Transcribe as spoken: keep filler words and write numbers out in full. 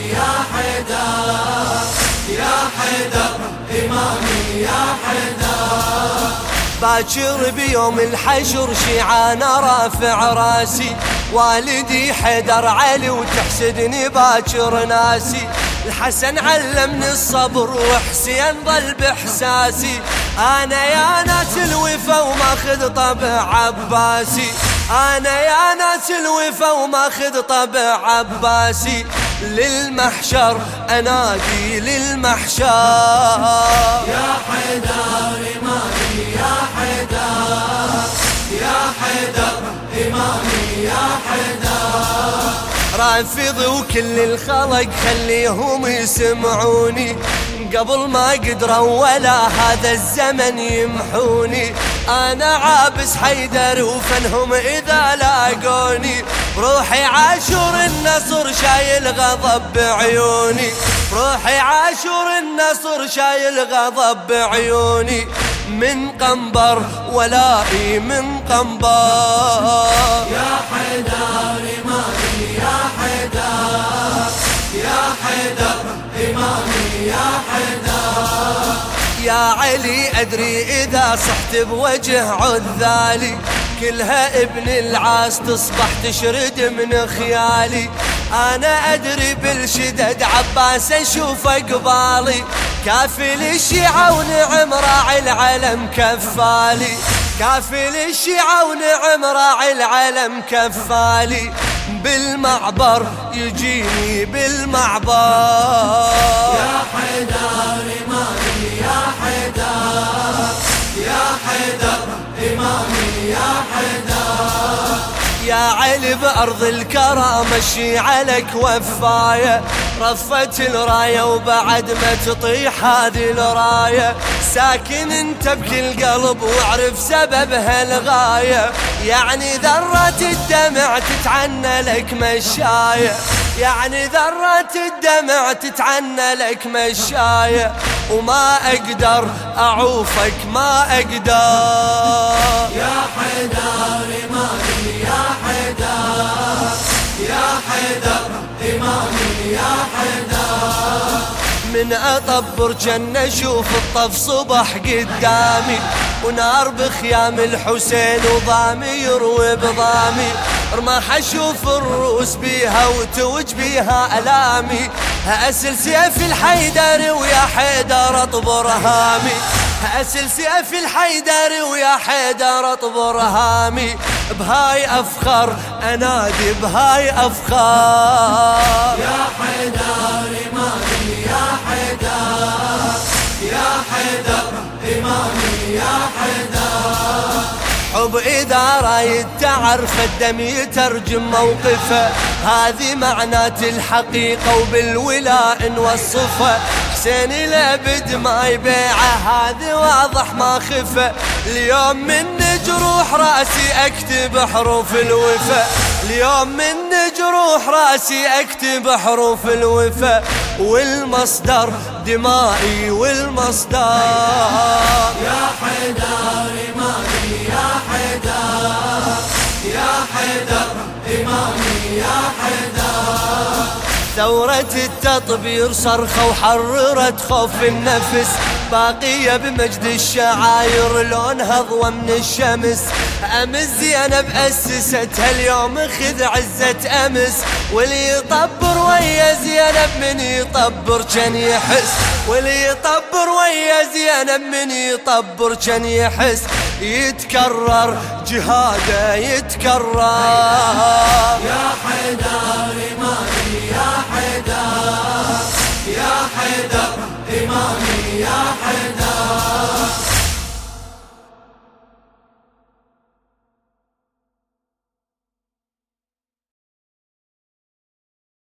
يا حيدر يا حيدر إمامي يا حيدر. باكر بيوم الحشر شيعانة رافع راسي، والدي حيدر علي وتحسدني باكر ناسي. الحسن علمني الصبر وحسين ظل بإحساسي، أنا يا ناس الوفا وماخذ طبع عباسي، أنا يا ناس الوفا وماخذ طبع عباسي. للمحشر أنادي للمحشر يا حيدر إمامي يا حيدر يا حيدر إمامي يا حيدر. رافض وكل الخلق خليهم يسمعوني، قبل ما قدروا ولا هذا الزمن يمحوني. أنا عابس حيدر وفنهم إذا لاقوني، روحي عاشور النصر شايل غضب بعيوني، روحي عاشور النصر شايل غضب بعيوني. من قنبر ولائي من قنبر. يا حيدر إمامي يا حيدر يا حيدر إمامي يا حيدر. يا علي أدري إذا صحت بوجه عذالي، كلها ابن العاص تصبح تشرد من خيالي. أنا أدري بالشدد عباس أشوف قبالي، كافل الشيعة ونعم راعي العلم كفالي، كافل الشيعة ونعم راعي العلم كفالي. بالمعبر يجيني بالمعبر. يا حيدر إمامي يا حيدر يا حيدر إمامي يا حيدر. يا علي بأرض الكرامة الشيعة لك وفاية، رفت الراية وبعد ما تطيح هذه الراية، ساكن انت بكل قلب واعرف سببها الغاية. يعني ذرة الدمع تتعنى لك مشاية، يعني ذرة الدمع تتعنى لك مشاية. وما أقدر أعوفك ما أقدر. يا حيدر إمامي يا حيدر يا حيدر إمامي يا حيدر. من أطبر جنة شوف الطف صبح قدامي، ونار بخيام الحسين وضامي يروي بضامي. رماح أشوف الروس بيها وتوج بيها ألامي، أسل سيف الحيدر ويا حيدر أطبر هامي، أسل سيف الحيدر ويا حيدر أطبر هامي. بهاي أفخر أنادي بهاي أفخر. يا حيدر إمامي يا حيدر يا حيدر إمامي يا حيدر. حب إذا رايد تعرف الدم يترجم موقفه، هذه معنات الحقيقة وبالولاء نوصفه. حسين الأبد ما يبيعه هذه واضح ما خفه، اليوم من جروح راسي أكتب حروف الوفا، اليوم من جروح راسي أكتب حروف الوفا. والمصدر دمائي والمصدر. يا حيدر إمامي يا حيدر يا حيدر إمامي يا حيدر. ثورة التطبير صرخة وحررت خوف النفس، باقية بمجد الشعاير لونها ضوى من الشمس. أمس زينب أسستها اليوم خذ عزة أمس، واللي يطبر ويا زينب من يطبر كان يحس، واللي يطبر ويا زينب من يطبر كان يحس. يتكرر جهاده يتكرر. يا حيدر